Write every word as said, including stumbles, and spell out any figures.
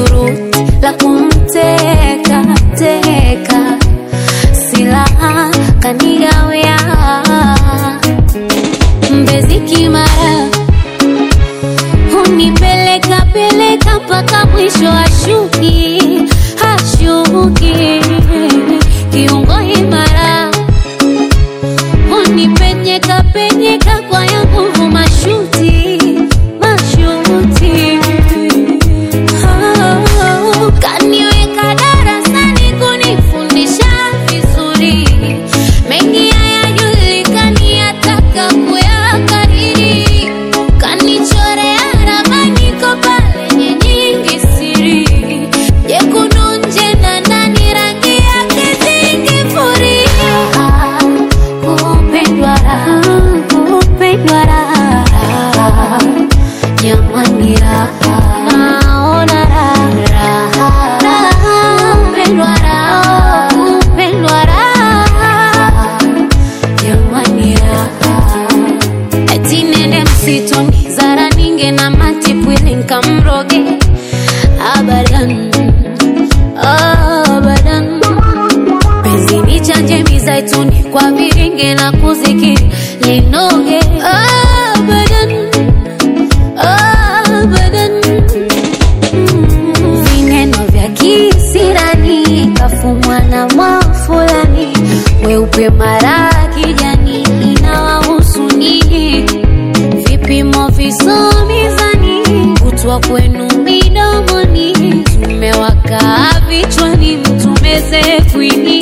shuruti la kumteka teka, silaha kanigawia Mbezi Kimara, hunipeleka peleka mpaka mwisho ashuki hashuki. Kiungo imara, unipenyeka penyeka kwa ya nguvu mashuti mashuti. Oh, kaniweka darasani kunifundisha vizuri, mengi hayajulikani yataka kuyakariri. Kanichorea ramani kwa pale nyingi siri, jekundu nje na ndani rangi yake zingifuria. Kupendwa raha, kupendwa raha, jamani raha, naona raha, raha, kupendwa raha, kupendwa raha, jamani raha. Eti nende msituni zara ninge na matipwili nkamroge, abadan abadan. Penzi ni chanje mizaituni kwa viringe na kuzikiri linoge, abadan abadan. Vineno vya kisirani kafumwa na mwafulani, weupe mara kijani inawahusu nini? Vipimo visomizani kutwa kwenu midomoni, tumewaka vichwani mtumeze kwini.